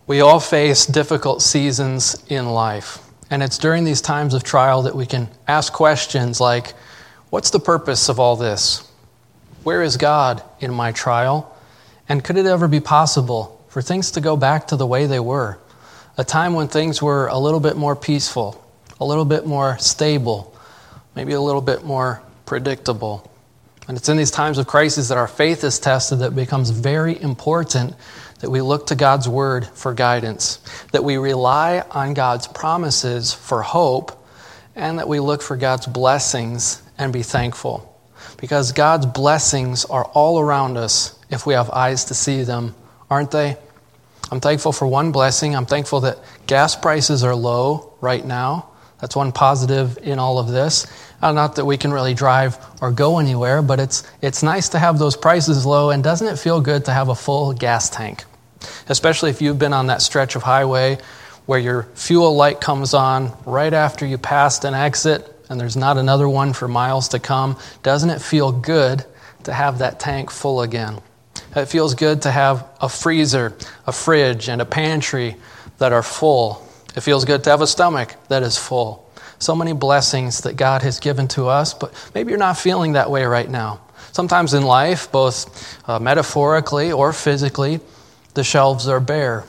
We all face difficult seasons in life, and it's during these times of trial that we can ask questions like, what's the purpose of all this? Where is God in my trial? And could it ever be possible for things to go back to the way they were? A time when things were a little bit more peaceful, a little bit more stable, maybe a little bit more predictable. And it's in these times of crisis that our faith is tested, that it becomes very important that we look to God's word for guidance, that we rely on God's promises for hope, and that we look for God's blessings and be thankful. Because God's blessings are all around us if we have eyes to see them, aren't they? I'm thankful for one blessing. I'm thankful that gas prices are low right now. That's one positive in all of this. Not that we can really drive or go anywhere, but it's nice to have those prices low, and doesn't it feel good to have a full gas tank? Especially if you've been on that stretch of highway where your fuel light comes on right after you passed an exit and there's not another one for miles to come. Doesn't it feel good to have that tank full again? It feels good to have a freezer, a fridge, and a pantry that are full. It feels good to have a stomach that is full. So many blessings that God has given to us, but maybe you're not feeling that way right now. Sometimes in life, both metaphorically or physically, the shelves are bare.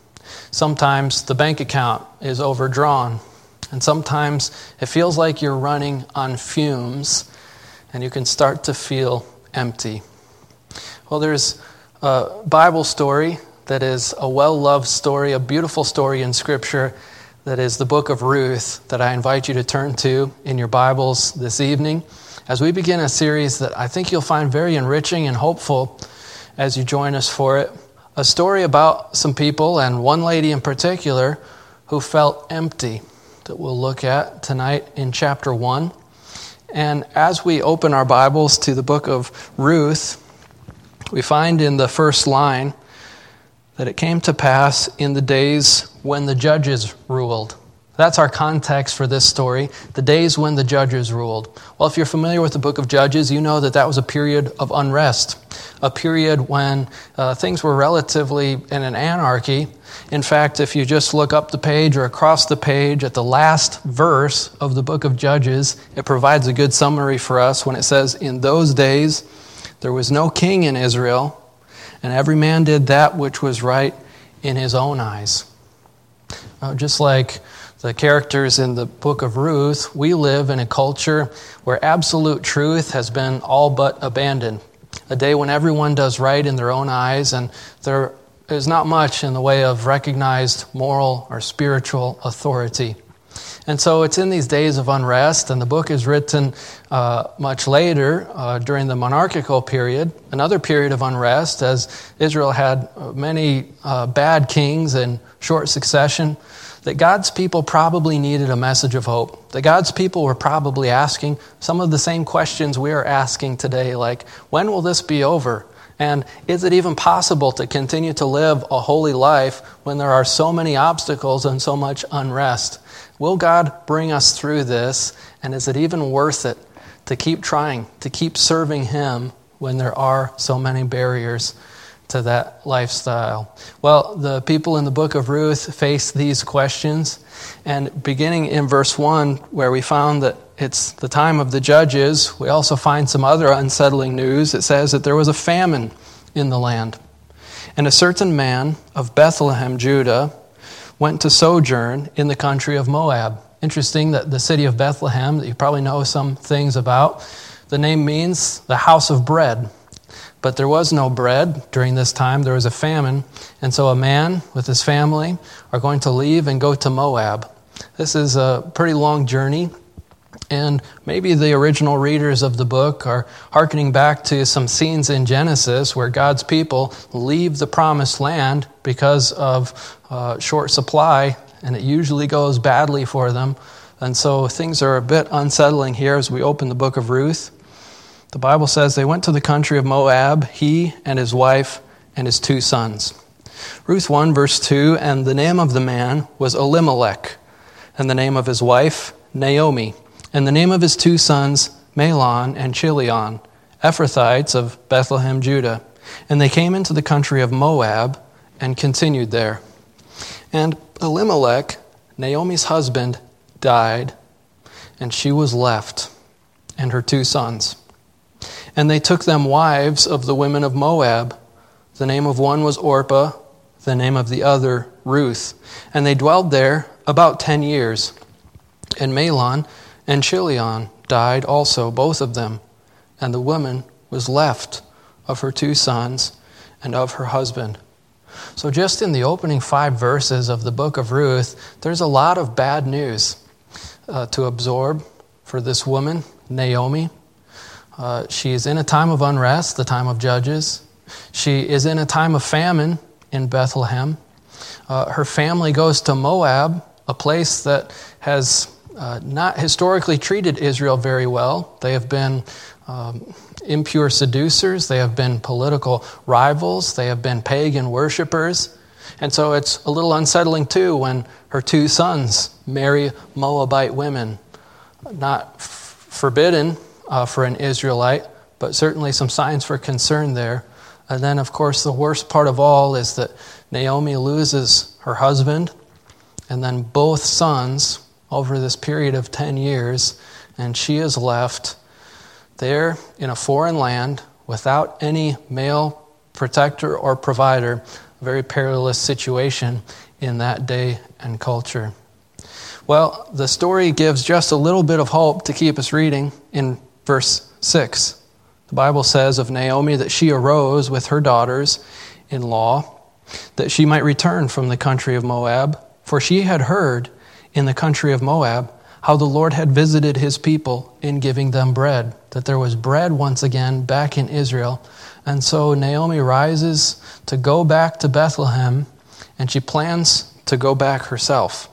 Sometimes the bank account is overdrawn. And sometimes it feels like you're running on fumes and you can start to feel empty. Well, there's a Bible story that is a well-loved story, a beautiful story in Scripture that is the book of Ruth that I invite you to turn to in your Bibles this evening as we begin a series that I think you'll find very enriching and hopeful as you join us for it. A story about some people, and one lady in particular, who felt empty, that we'll look at tonight in chapter 1. And as we open our Bibles to the book of Ruth, we find in the first line that it came to pass in the days when the judges ruled. That's our context for this story, the days when the judges ruled. Well, if you're familiar with the book of Judges, you know that that was a period of unrest, a period when things were relatively in an anarchy. In fact, if you just look up the page or across the page at the last verse of the book of Judges, it provides a good summary for us when it says, "In those days there was no king in Israel, and every man did that which was right in his own eyes." Just like the characters in the book of Ruth, we live in a culture where absolute truth has been all but abandoned. A day when everyone does right in their own eyes, and there is not much in the way of recognized moral or spiritual authority. And so it's in these days of unrest, and the book is written much later during the monarchical period, another period of unrest, as Israel had many bad kings in short succession, that God's people probably needed a message of hope. That God's people were probably asking some of the same questions we are asking today, like, when will this be over? And is it even possible to continue to live a holy life when there are so many obstacles and so much unrest? Will God bring us through this? And is it even worth it to keep trying, to keep serving Him when there are so many barriers to that lifestyle? Well, the people in the book of Ruth face these questions. And beginning in verse 1, where we found that it's the time of the judges, we also find some other unsettling news. It says that there was a famine in the land. And a certain man of Bethlehem, Judah, went to sojourn in the country of Moab. Interesting that the city of Bethlehem, that you probably know some things about, the name means the house of bread. But there was no bread during this time. There was a famine. And so a man with his family are going to leave and go to Moab. This is a pretty long journey. And maybe the original readers of the book are hearkening back to some scenes in Genesis where God's people leave the promised land because of short supply, and it usually goes badly for them. And so things are a bit unsettling here as we open the book of Ruth. The Bible says they went to the country of Moab, he and his wife and his 2 sons. Ruth 1 verse 2, and the name of the man was Elimelech, and the name of his wife Naomi, and the name of his 2 sons Mahlon and Chilion, Ephrathites of Bethlehem, Judah. And they came into the country of Moab and continued there. And Elimelech, Naomi's husband, died, and she was left, and her 2 sons. And they took them wives of the women of Moab. The name of one was Orpah, the name of the other Ruth. And they dwelled there about 10 years. And Mahlon and Chilion died also, both of them. And the woman was left of her 2 sons and of her husband. So just in the opening 5 verses of the book of Ruth, there's a lot of bad news to absorb for this woman, Naomi. She is in a time of unrest, the time of Judges. She is in a time of famine in Bethlehem. Her family goes to Moab, a place that has not historically treated Israel very well. They have been impure seducers. They have been political rivals. They have been pagan worshipers. And so it's a little unsettling too when her 2 sons marry Moabite women. Not forbidden for an Israelite, but certainly some signs for concern there. And then, of course, the worst part of all is that Naomi loses her husband and then both sons over this period of 10 years, and she is left there in a foreign land without any male protector or provider. A very perilous situation in that day and culture. Well, the story gives just a little bit of hope to keep us reading in verse 6. The Bible says of Naomi that she arose with her daughters-in-law that she might return from the country of Moab, for she had heard in the country of Moab how the Lord had visited his people in giving them bread, that there was bread once again back in Israel. And so Naomi rises to go back to Bethlehem, and she plans to go back herself.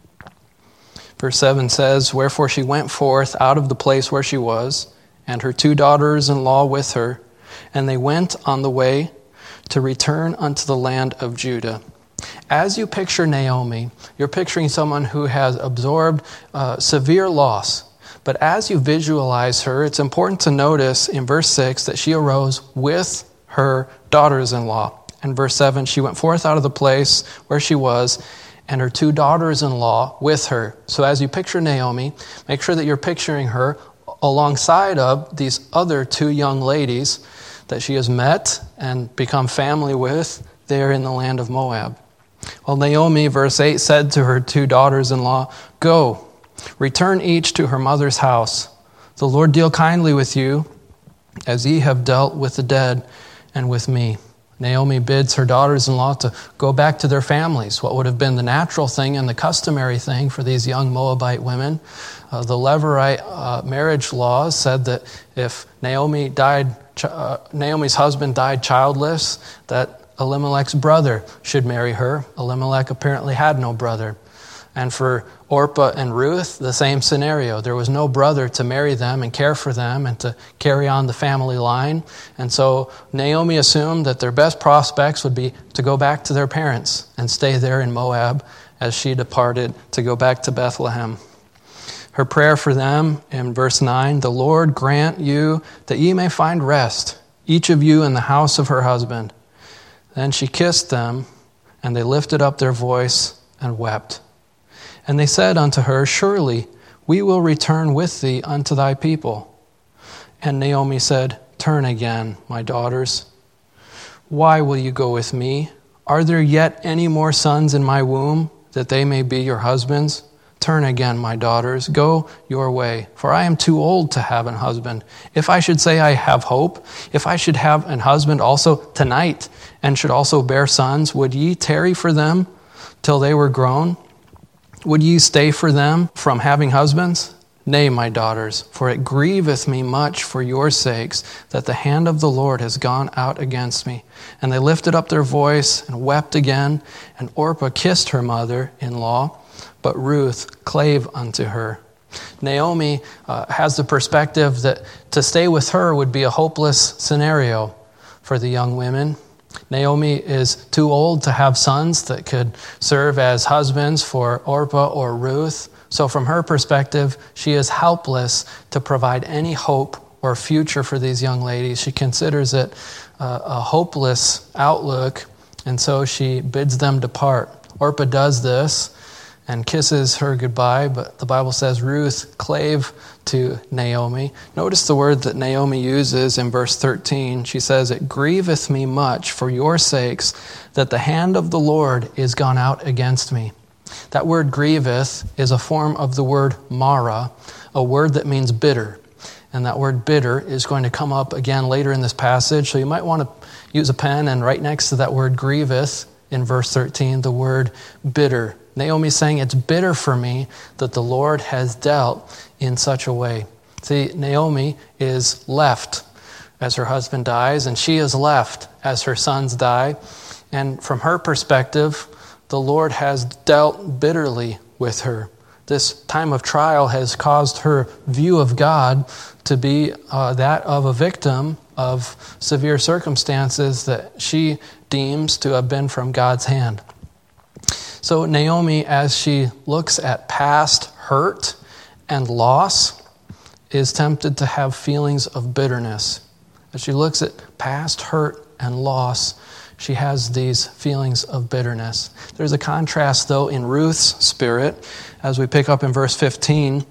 Verse 7 says, "Wherefore she went forth out of the place where she was, and her 2 daughters-in-law with her, and they went on the way to return unto the land of Judah." As you picture Naomi, you're picturing someone who has absorbed severe loss. But as you visualize her, it's important to notice in verse 6 that she arose with her daughters-in-law. In verse 7, she went forth out of the place where she was, and her 2 daughters-in-law with her. So as you picture Naomi, make sure that you're picturing her alongside of these other 2 young ladies that she has met and become family with there in the land of Moab. Well, Naomi, verse 8, said to her 2 daughters-in-law, "Go, return each to her mother's house. The Lord deal kindly with you, as ye have dealt with the dead and with me." Naomi bids her daughters-in-law to go back to their families, what would have been the natural thing and the customary thing for these young Moabite women. The Levirate marriage laws said that if Naomi's husband died childless, that Elimelech's brother should marry her. Elimelech apparently had no brother. And for Orpah and Ruth, the same scenario. There was no brother to marry them and care for them and to carry on the family line. And so Naomi assumed that their best prospects would be to go back to their parents and stay there in Moab as she departed to go back to Bethlehem. Her prayer for them in verse 9, "The Lord grant you that ye may find rest, each of you in the house of her husband." Then she kissed them, and they lifted up their voice and wept. And they said unto her, "Surely we will return with thee unto thy people." And Naomi said, "Turn again, my daughters. Why will you go with me? Are there yet any more sons in my womb, that they may be your husbands? Turn again, my daughters, go your way, for I am too old to have an husband. If I should say I have hope, if I should have an husband also tonight, and should also bear sons, would ye tarry for them till they were grown? Would ye stay for them from having husbands? Nay, my daughters, for it grieveth me much for your sakes, that the hand of the Lord has gone out against me." And they lifted up their voice and wept again, and Orpah kissed her mother-in-law, but Ruth clave unto her. Naomi has the perspective that to stay with her would be a hopeless scenario for the young women. Naomi is too old to have sons that could serve as husbands for Orpah or Ruth. So from her perspective, she is helpless to provide any hope or future for these young ladies. She considers it a hopeless outlook, and so she bids them depart. Orpah does this and kisses her goodbye, but the Bible says Ruth clave to Naomi. Notice the word that Naomi uses in verse 13. She says, "It grieveth me much for your sakes that the hand of the Lord is gone out against me." That word grieveth is a form of the word mara, a word that means bitter. And that word bitter is going to come up again later in this passage. So you might want to use a pen and right next to that word grieveth in verse 13, the word bitter. Naomi's saying, it's bitter for me that the Lord has dealt in such a way. See, Naomi is left as her husband dies, and she is left as her sons die. And from her perspective, the Lord has dealt bitterly with her. This time of trial has caused her view of God to be that of a victim of severe circumstances that she deems to have been from God's hand. So Naomi, as she looks at past hurt and loss, is tempted to have feelings of bitterness. As she looks at past hurt and loss, she has these feelings of bitterness. There's a contrast, though, in Ruth's spirit. As we pick up in verse 15,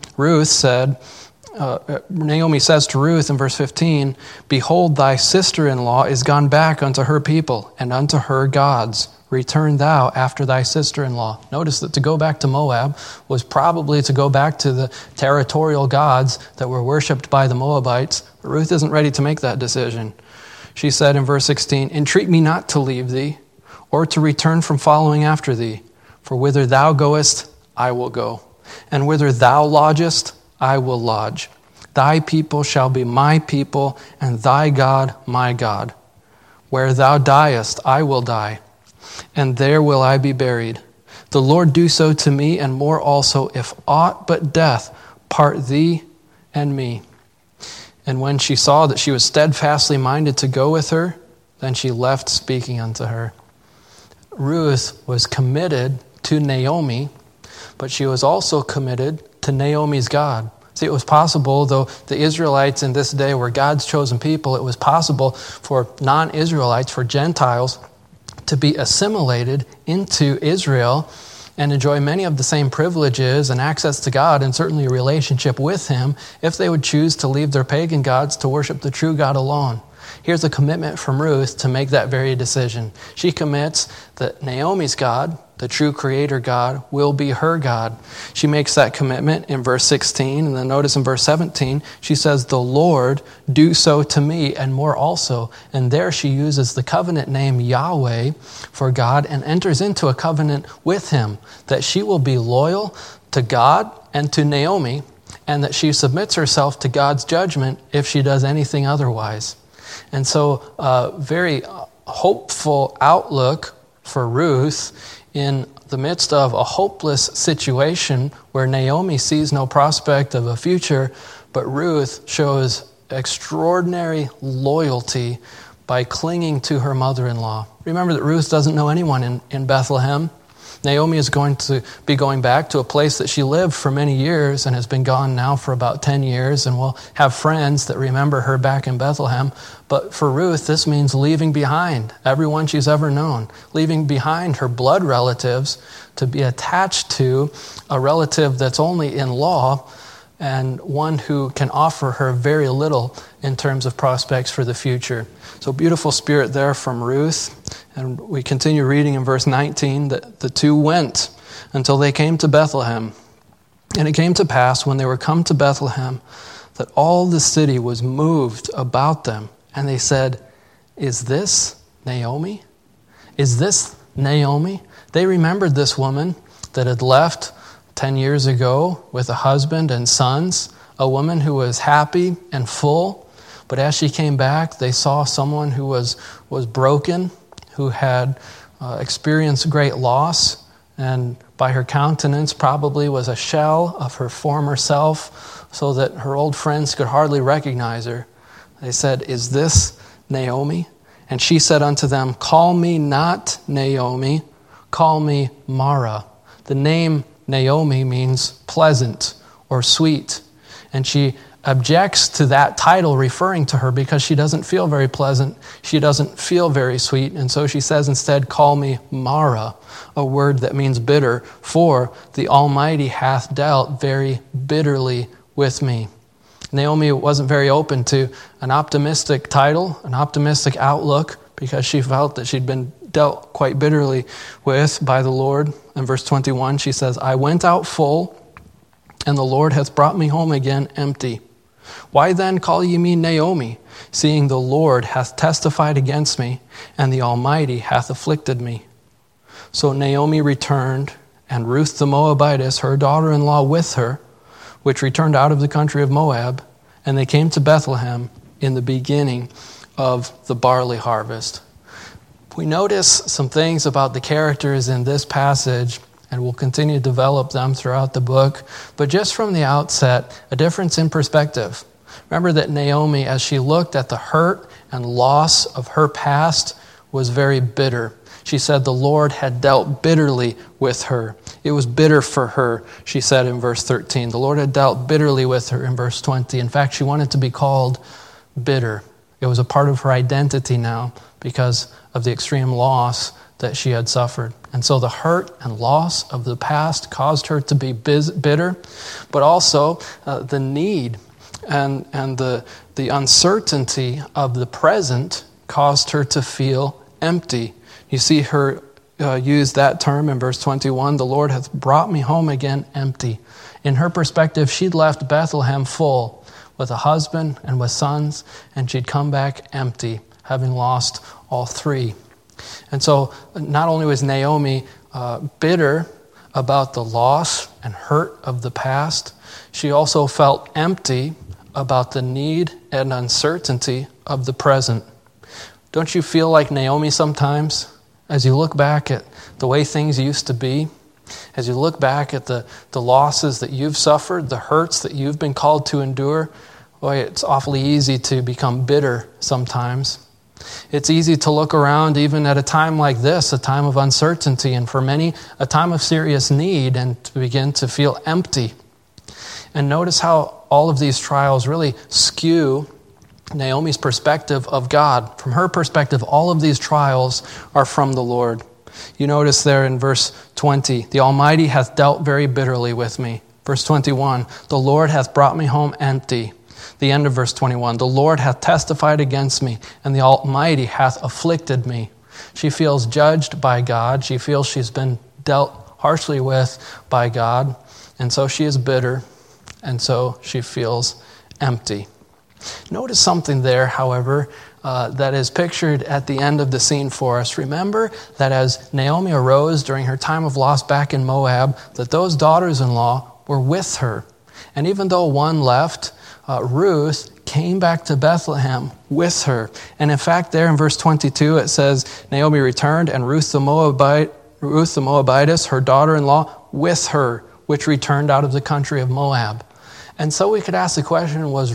Naomi says to Ruth in verse 15, "Behold, thy sister-in-law is gone back unto her people and unto her gods. Return thou after thy sister-in-law." Notice that to go back to Moab was probably to go back to the territorial gods that were worshipped by the Moabites. But Ruth isn't ready to make that decision. She said in verse 16, "Entreat me not to leave thee, or to return from following after thee. For whither thou goest, I will go. And whither thou lodgest, I will lodge. Thy people shall be my people, and thy God my God. Where thou diest, I will die, and there will I be buried. The Lord do so to me, and more also, if aught but death part thee and me." And when she saw that she was steadfastly minded to go with her, then she left speaking unto her. Ruth was committed to Naomi, but she was also committed to Naomi's God. See, it was possible, though the Israelites in this day were God's chosen people, it was possible for non-Israelites, for Gentiles, to be assimilated into Israel and enjoy many of the same privileges and access to God, and certainly a relationship with Him, if they would choose to leave their pagan gods to worship the true God alone. Here's a commitment from Ruth to make that very decision. She commits that Naomi's God, the true Creator God, will be her God. She makes that commitment in verse 16, and then notice in verse 17, she says, "The Lord do so to me, and more also." And there she uses the covenant name Yahweh for God and enters into a covenant with Him, that she will be loyal to God and to Naomi, and that she submits herself to God's judgment if she does anything otherwise. And so a very hopeful outlook for Ruth in the midst of a hopeless situation where Naomi sees no prospect of a future, but Ruth shows extraordinary loyalty by clinging to her mother-in-law. Remember that Ruth doesn't know anyone in Bethlehem. Naomi is going to be going back to a place that she lived for many years and has been gone now for about 10 years and will have friends that remember her back in Bethlehem. But for Ruth, this means leaving behind everyone she's ever known, leaving behind her blood relatives to be attached to a relative that's only in law and one who can offer her very little in terms of prospects for the future. So beautiful spirit there from Ruth. And we continue reading in verse 19 that the two went until they came to Bethlehem. And it came to pass when they were come to Bethlehem that all the city was moved about them. And they said, "Is this Naomi? Is this Naomi?" They remembered this woman that had left 10 years ago with a husband and sons, a woman who was happy and full. But as she came back, they saw someone who was broken, who had experienced great loss, and by her countenance probably was a shell of her former self, so that her old friends could hardly recognize her. They said, "Is this Naomi?" And she said unto them, "Call me not Naomi, call me Mara." The name Naomi means pleasant or sweet. And she objects to that title referring to her because she doesn't feel very pleasant. She doesn't feel very sweet. And so she says instead, call me Mara, a word that means bitter, for the Almighty hath dealt very bitterly with me. Naomi wasn't very open to an optimistic title, an optimistic outlook, because she felt that she'd been dealt quite bitterly with by the Lord. In verse 21, she says, I went out full, and the Lord hath brought me home again empty. Why then call ye me Naomi, seeing the Lord hath testified against me, and the Almighty hath afflicted me? So Naomi returned, and Ruth the Moabitess, her daughter-in-law, with her, which returned out of the country of Moab, and they came to Bethlehem in the beginning of the barley harvest. We notice some things about the characters in this passage, and we'll continue to develop them throughout the book. But just from the outset, a difference in perspective. Remember that Naomi, as she looked at the hurt and loss of her past, was very bitter. She said the Lord had dealt bitterly with her. It was bitter for her, she said in verse 13. The Lord had dealt bitterly with her in verse 20. In fact, she wanted to be called bitter. It was a part of her identity now because of the extreme loss that she had suffered. And so the hurt and loss of the past caused her to be bitter, but also the need and the uncertainty of the present caused her to feel empty. You see her use that term in verse 21, the Lord hath brought me home again empty. In her perspective, she'd left Bethlehem full with a husband and with sons, and she'd come back empty, having lost all three. And so not only was Naomi bitter about the loss and hurt of the past, she also felt empty about the need and uncertainty of the present. Don't you feel like Naomi sometimes, as you look back at the way things used to be, as you look back at the losses that you've suffered, the hurts that you've been called to endure? Boy, it's awfully easy to become bitter sometimes. It's easy to look around even at a time like this, a time of uncertainty, and for many, a time of serious need, and to begin to feel empty. And notice how all of these trials really skew Naomi's perspective of God. From her perspective, all of these trials are from the Lord. You notice there in verse 20, the Almighty hath dealt very bitterly with me. Verse 21, the Lord hath brought me home empty. The end of verse 21, the Lord hath testified against me, and the Almighty hath afflicted me. She feels judged by God. She feels she's been dealt harshly with by God, and so she is bitter, and so she feels empty. Notice something there, however, that is pictured at the end of the scene for us. Remember that as Naomi arose during her time of loss back in Moab, that those daughters-in-law were with her. And even though one left, Ruth came back to Bethlehem with her. And in fact, there in verse 22, it says, Naomi returned, and Ruth the Moabitess, her daughter-in-law, with her, which returned out of the country of Moab. And so we could ask the question, was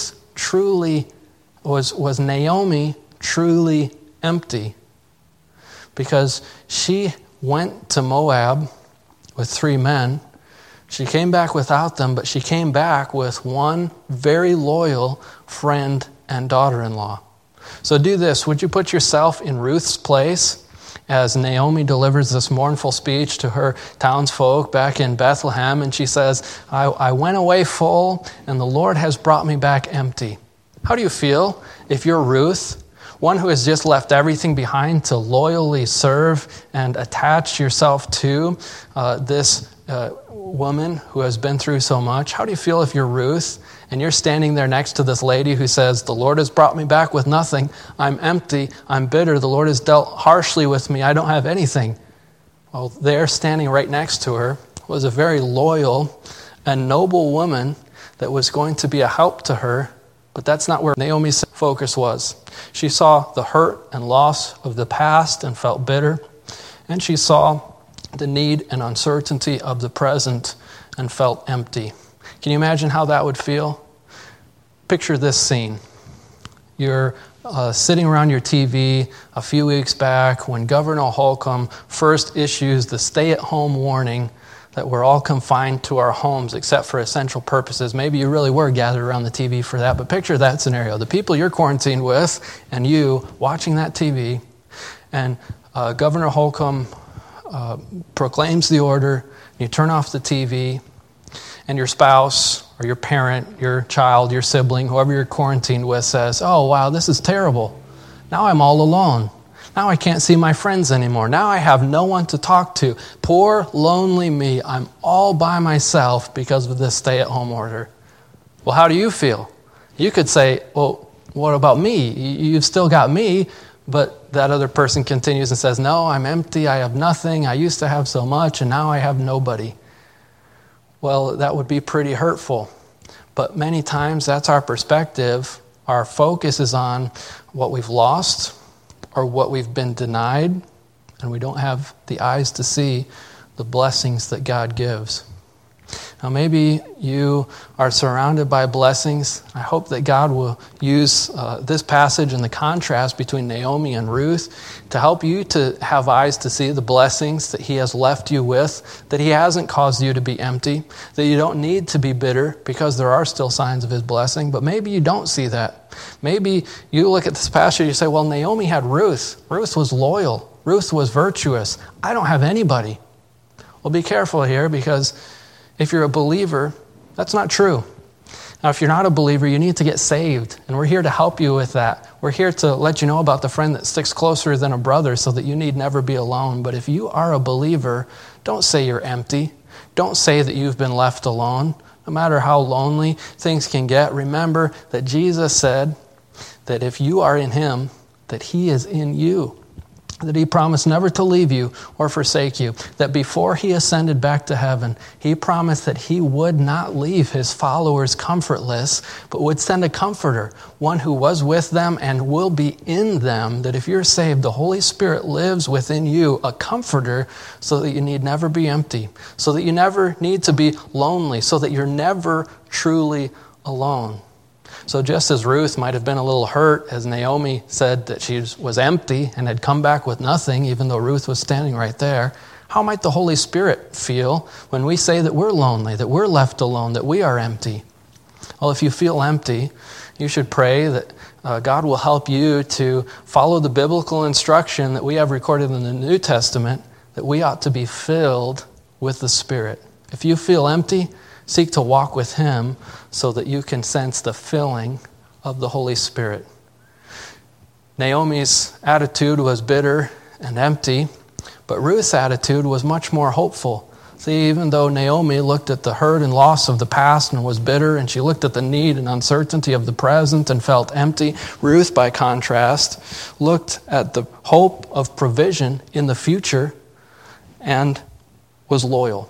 Naomi truly empty? Because she went to Moab with 3 men. She came back without them, but she came back with one very loyal friend and daughter-in-law. So do this. Would you put yourself in Ruth's place as Naomi delivers this mournful speech to her townsfolk back in Bethlehem, and she says, I went away full, and the Lord has brought me back empty. How do you feel if you're Ruth, one who has just left everything behind to loyally serve and attach yourself to this woman who has been through so much? How do you feel if you're Ruth and you're standing there next to this lady who says, the Lord has brought me back with nothing. I'm empty. I'm bitter. The Lord has dealt harshly with me. I don't have anything. Well, there standing right next to her was a very loyal and noble woman that was going to be a help to her. But that's not where Naomi's focus was. She saw the hurt and loss of the past and felt bitter. And she saw the need and uncertainty of the present and felt empty. Can you imagine how that would feel? Picture this scene. You're sitting around your TV a few weeks back when Governor Holcomb first issues the stay-at-home warning that we're all confined to our homes except for essential purposes. Maybe you really were gathered around the TV for that, but picture that scenario. The people you're quarantined with and you watching that TV, and Governor Holcomb proclaims the order, and you turn off the TV, and your spouse or your parent, your child, your sibling, whoever you're quarantined with says, "Oh, wow, this is terrible. Now I'm all alone. Now I can't see my friends anymore. Now I have no one to talk to. Poor, lonely me. I'm all by myself because of this stay-at-home order." Well, how do you feel? You could say, "Well, what about me? You've still got me." But that other person continues and says, "No, I'm empty. I have nothing. I used to have so much, and now I have nobody." Well, that would be pretty hurtful. But many times that's our perspective. Our focus is on what we've lost or what we've been denied, and we don't have the eyes to see the blessings that God gives. Now, maybe you are surrounded by blessings. I hope that God will use this passage and the contrast between Naomi and Ruth to help you to have eyes to see the blessings that He has left you with, that He hasn't caused you to be empty, that you don't need to be bitter because there are still signs of His blessing. But maybe you don't see that. Maybe you look at this passage and you say, "Well, Naomi had Ruth. Ruth was loyal. Ruth was virtuous. I don't have anybody." Well, be careful here, because if you're a believer, that's not true. Now, if you're not a believer, you need to get saved, and we're here to help you with that. We're here to let you know about the friend that sticks closer than a brother so that you need never be alone. But if you are a believer, don't say you're empty. Don't say that you've been left alone. No matter how lonely things can get, remember that Jesus said that if you are in Him, that He is in you. That He promised never to leave you or forsake you. That before He ascended back to heaven, He promised that He would not leave His followers comfortless, but would send a comforter, one who was with them and will be in them. That if you're saved, the Holy Spirit lives within you, a comforter, so that you need never be empty, so that you never need to be lonely, so that you're never truly alone. So just as Ruth might have been a little hurt as Naomi said that she was empty and had come back with nothing, even though Ruth was standing right there, how might the Holy Spirit feel when we say that we're lonely, that we're left alone, that we are empty? Well, if you feel empty, you should pray that God will help you to follow the biblical instruction that we have recorded in the New Testament, that we ought to be filled with the Spirit. If you feel empty, seek to walk with Him so that you can sense the filling of the Holy Spirit. Naomi's attitude was bitter and empty, but Ruth's attitude was much more hopeful. See, even though Naomi looked at the hurt and loss of the past and was bitter, and she looked at the need and uncertainty of the present and felt empty, Ruth, by contrast, looked at the hope of provision in the future and was loyal.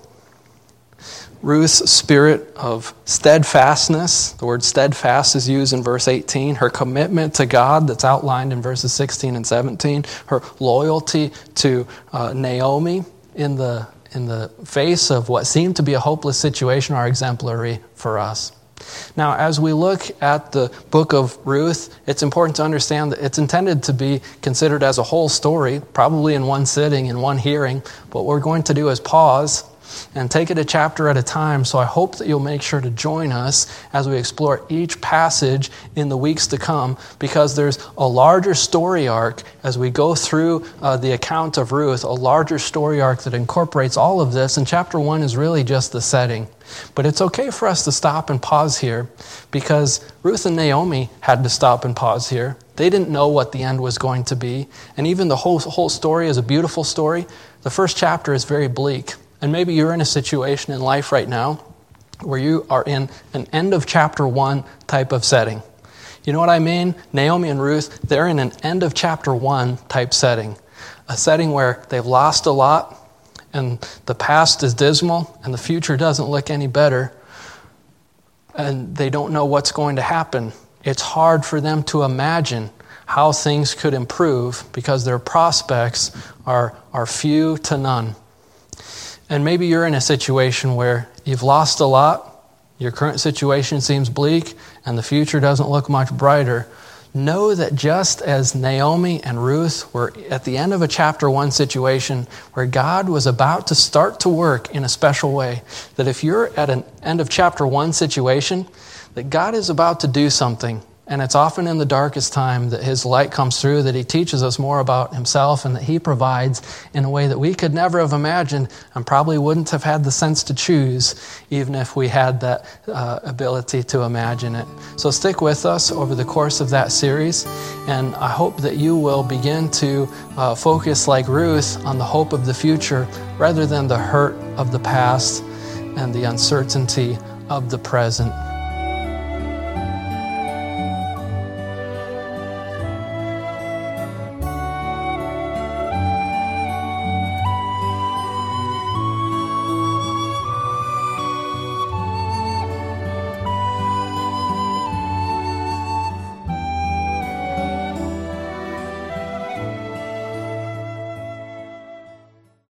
Ruth's spirit of steadfastness, the word steadfast is used in verse 18, her commitment to God that's outlined in verses 16 and 17, her loyalty to Naomi in the face of what seemed to be a hopeless situation are exemplary for us. Now, as we look at the book of Ruth, it's important to understand that it's intended to be considered as a whole story, probably in one sitting, in one hearing. But what we're going to do is pause and take it a chapter at a time. So I hope that you'll make sure to join us as we explore each passage in the weeks to come, because there's a larger story arc as we go through the account of Ruth, a larger story arc that incorporates all of this. And chapter 1 is really just the setting. But it's okay for us to stop and pause here, because Ruth and Naomi had to stop and pause here. They didn't know what the end was going to be. And even the whole story is a beautiful story. The first chapter is very bleak. And maybe you're in a situation in life right now where you are in an end of chapter 1 type of setting. You know what I mean? Naomi and Ruth, they're in an end of chapter 1 type setting. A setting where they've lost a lot, and the past is dismal, and the future doesn't look any better, and they don't know what's going to happen. It's hard for them to imagine how things could improve because their prospects are few to none. And maybe you're in a situation where you've lost a lot, your current situation seems bleak, and the future doesn't look much brighter. know that just as Naomi and Ruth were at the end of a chapter 1 situation where God was about to start to work in a special way, that if you're at an end of chapter 1 situation, that God is about to do something. And it's often in the darkest time that his light comes through, that he teaches us more about himself, and that he provides in a way that we could never have imagined and probably wouldn't have had the sense to choose, even if we had that ability to imagine it. So stick with us over the course of that series, and I hope that you will begin to focus like Ruth on the hope of the future rather than the hurt of the past and the uncertainty of the present.